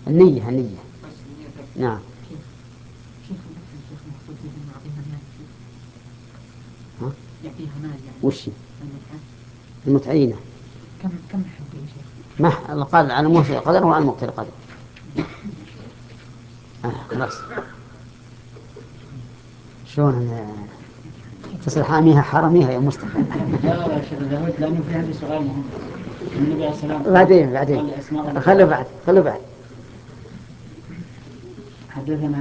النية النية. نعم. ها؟ وش المتعينة؟ كم حد يا شيخ؟ ما القادر على موسع القدر وعلى مقتل القدر. خلاص. شلون تصل حاميها حرميها يا مصطفى؟ لا شيخ لأنه في هذا سؤال مهم. النبي عليه السلام بعدين خلوا بعد حدثنا